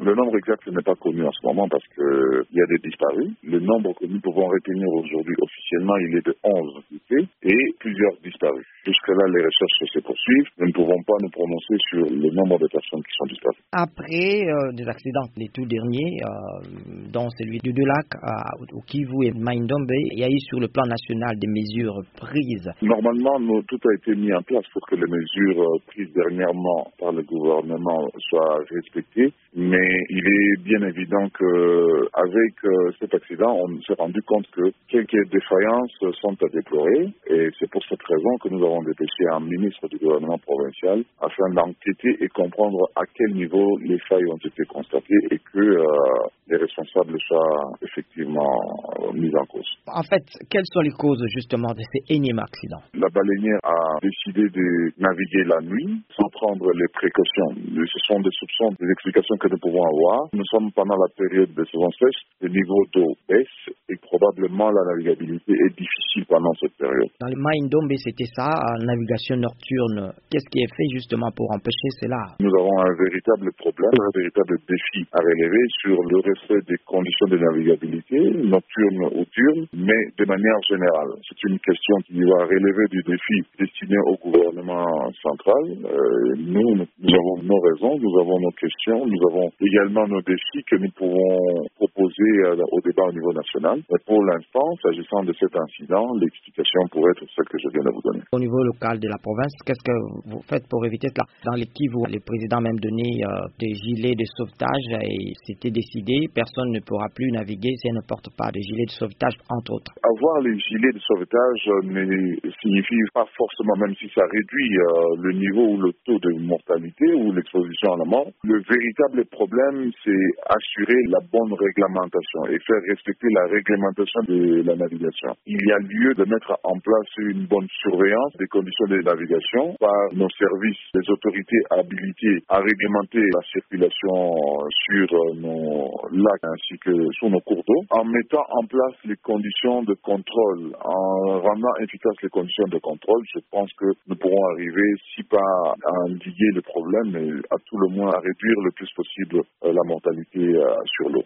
Le nombre exact n'est pas connu en ce moment parce qu'il y a des disparus. Le nombre que nous pouvons retenir aujourd'hui officiellement, il est de 11 décès et plusieurs disparus. Jusque-là, les recherches se poursuivent. Nous ne pouvons pas nous prononcer sur le nombre de personnes qui sont disparues. Après des accidents, les tout derniers, dont celui de Deux-Lacs, au Kivu et Mai-Ndombe, il y a eu sur le plan national des mesures prises. Normalement, tout a été mis en place pour que les mesures prises dernièrement par le gouvernement soient respectées. Mais il est bien évident qu'avec cet accident, on s'est rendu compte que quelques défaillances sont à déplorer. Et c'est pour cette raison que nous avons dépêché un ministre du gouvernement provincial afin d'enquêter et comprendre à quel niveau les failles ont été constatées et que les responsables soient effectivement mis en cause. En fait, quelles sont les causes justement de ces énièmes accidents? La baleinière a décidé de naviguer la nuit sans prendre les précautions. Ce sont des soupçons, des explications que nous pouvons avoir. Nous sommes pendant la période de saison sèche, le niveau d'eau baisse et probablement la navigabilité est difficile pendant cette période. Dans le Mai-Ndombe, c'était ça, navigation nocturne. Qu'est-ce qui est fait justement pour empêcher cela? Nous avons un véritable problème, un véritable défi à relever sur le respect des conditions de navigabilité, nocturne ou diurne, mais de manière générale. C'est une question qui va relever du défi destiné au gouvernement central. Nous avons nos raisons, nous avons nos questions, nous avons également nos défis que nous pouvons proposer au débat au niveau national. Mais pour l'instant, s'agissant de cet incident, l'explication pourrait être celle que je viens de vous donner. Au niveau local de la province, qu'est-ce que vous faites pour éviter cela? Dans les Kivu, le président a même donné des gilets de sauvetage et c'était décidé, personne ne pourra plus naviguer si elle ne porte pas des gilets de sauvetage, entre autres. Avoir les gilets de sauvetage ne signifie pas forcément, même si ça réduit le niveau ou le taux de mortalité ou l'exposition à la mort. Le véritable problème, c'est assurer la bonne réglementation et faire respecter la réglementation de la navigation. Il y a lieu de mettre en place une bonne surveillance des conditions de navigation par nos services, les autorités habilitées à réglementer la circulation sur nos lacs ainsi que sur nos cours d'eau, en mettant en place les conditions de contrôle, en rendant efficaces les conditions de contrôle. Je pense que nous pourrons arriver, si pas à endiguer le problème, mais à tout le moins à réduire le plus possible la mortalité sur l'eau.